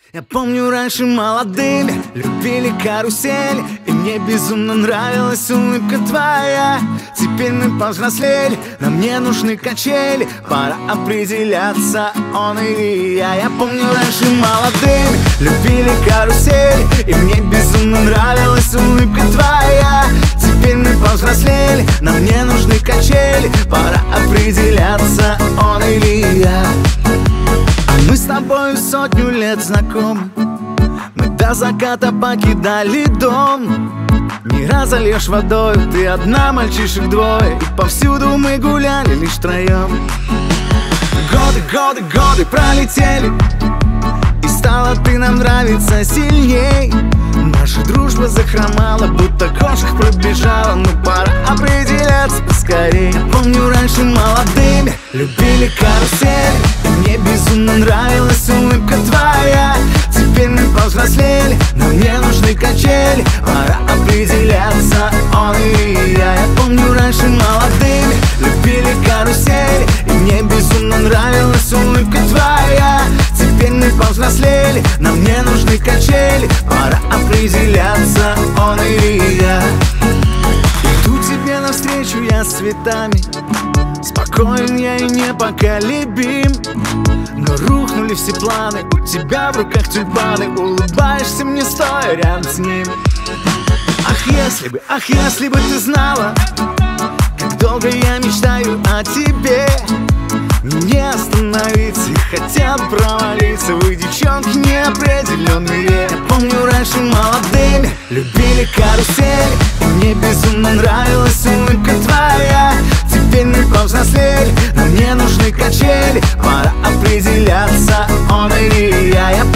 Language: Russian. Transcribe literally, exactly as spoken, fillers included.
Я помню, раньше молодыми любили карусель, и мне безумно нравилась улыбка твоя. Теперь мы повзрослели, нам не нужны качели, пора определяться, он или я. Я помню, раньше молодыми любили карусель, и мне безумно нравилась улыбка твоя. Теперь мы повзрослели, нам не нужны качели, пора определяться, он или я. Мы с тобою сотню лет знакомы, мы до заката покидали дом. Не раза лишь водой, ты одна, мальчишек двое, и повсюду мы гуляли лишь втроем. Годы, годы, годы пролетели, и стала ты нам нравиться сильней. Наша дружба захромала, будто кошка пробежала, ну пора определяться поскорей. Я помню, раньше молодыми любили карусель, и мне безумно нравилась улыбка твоя. Теперь мы повзрослели, нам не нужны качели, пора определяться, он или я. Я помню, раньше молодыми любили карусель, и мне безумно нравилась улыбка твоя. Теперь мы повзрослели, нам не нужны качели, пора определяться, он или я. Иду тебе навстречу я с цветами, спокоен я и непоколебим. Но рухнули все планы, у тебя в руках тюльпаны, улыбаешься мне, стоя рядом с ним. Ах, если бы, ах, если бы ты знала, как долго я мечтаю о тебе. Не остановиться и хотя бы провалиться, вы, девчонки, неопределенные. Я помню, раньше молодыми любили карусель, и мне безумно нравилась улыбка твоя. Теперь мы повзрослели, нам не нужны качели, пора определяться, он или я. Я